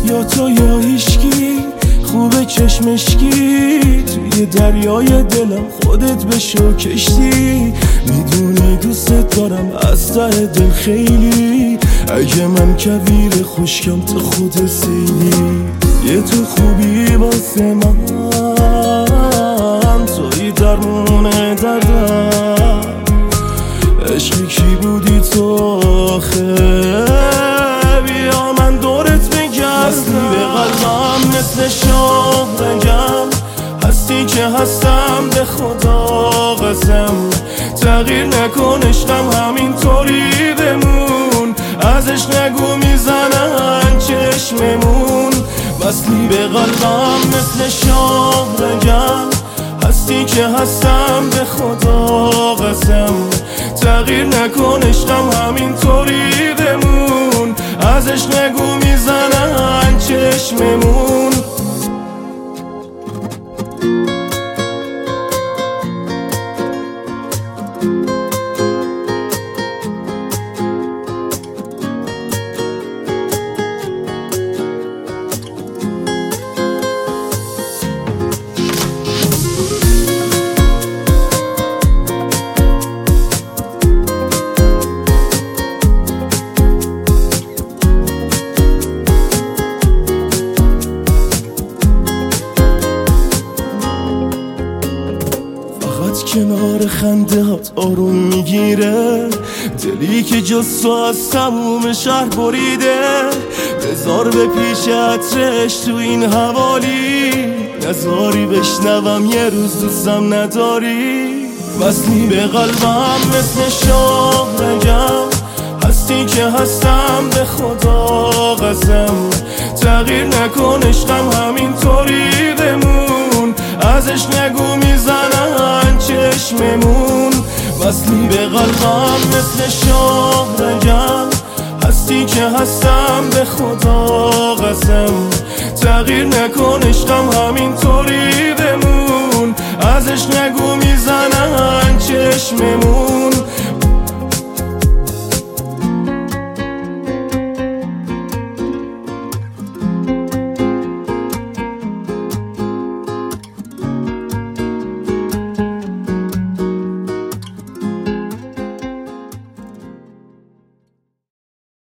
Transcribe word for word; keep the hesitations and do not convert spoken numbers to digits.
یا تو یا هیشکی، خوبه چشمشکی، توی دریای دلم خودت بشو کشتی. میدونی دوست دارم از ته دل خیلی، اگه من کویر خشکم تو خود سیلی. یه تو خوبی واسه من، توی درمون دردم. عشقی کی بودی تو آخه، بیا من دورت بگردم. به قلبم مثل شوق بگم، هستی که هستم به خدا قسم. تغییر نکن عشقم همینطوری بمون، ازش نگو میزنن چشممون. وصلی به قلبم مثل شوق بگم، هستی که هستم به خدا قسم. تغییر نکن عشقم همینطوری بمون، ازش نگو میزنن چشممون. کنار خنده هات آروم میگیره، دلی که جز تو از تموم شهر بریده. بذار به پیش عطرش تو این حوالی، نذاری بشنوم یه روز دوستم نداری. وصلی به قلبم مثل شوق بگم، هستی که هستم به خدا قسم. تغییر نکن عشقم همینطوری بمون، ازش نگو میزنن چشممون. وصلی به قلبم مثل شوق بگم، هستی که هستم به خدا قسم. تغییر نکن عشقم همینطوری بمون، ازش نگو میزنن چشممون.